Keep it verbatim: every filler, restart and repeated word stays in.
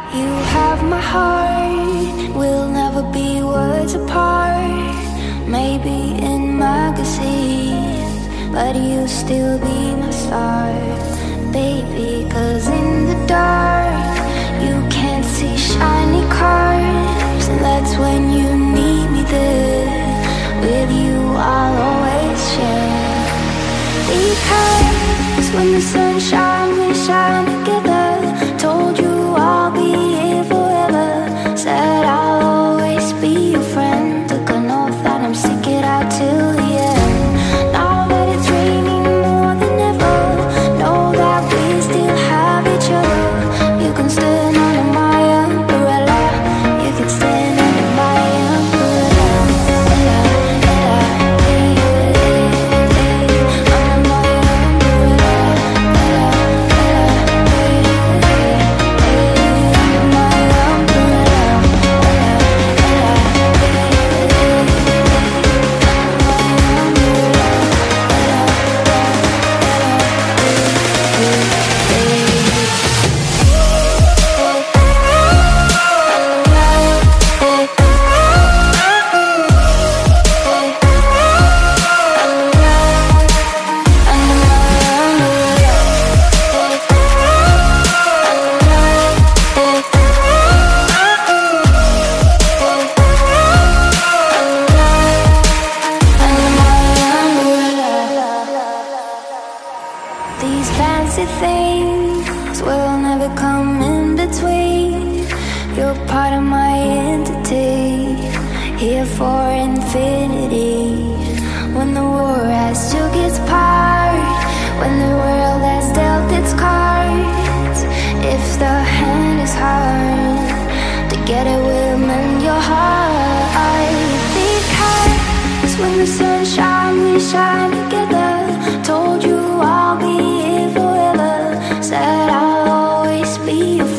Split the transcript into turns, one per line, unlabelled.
You have my heart, we'll never be words apart. Maybe in magazines, but you'll still be my star, baby. Cause in the dark, you can't see shiny cars, and that's when you need me there. With you I'll always share. Because when the sun shines, we shine together. Told you I'll be here forever. Said I'll always be your friend. Took an oath that I'm stick it out till the end. Now that it's raining more than ever, know that we still have each other. You can stand under my umbrella. You can stand under my umbrella. Ella, ella, hey, hey, hey, under my umbrella. Ella, ella, hey, hey, hey, under my umbrella. Ella, ella, hey, hey, hey, under my These fancy things will never come in between. You're part of my entity, here for infinity. When the war has took its part, when the world has dealt its cards, if the hand is hard, together we'll mend your heart. Because when the sun shines, we shine together. Told you I'll be here forever. Said I'll always be your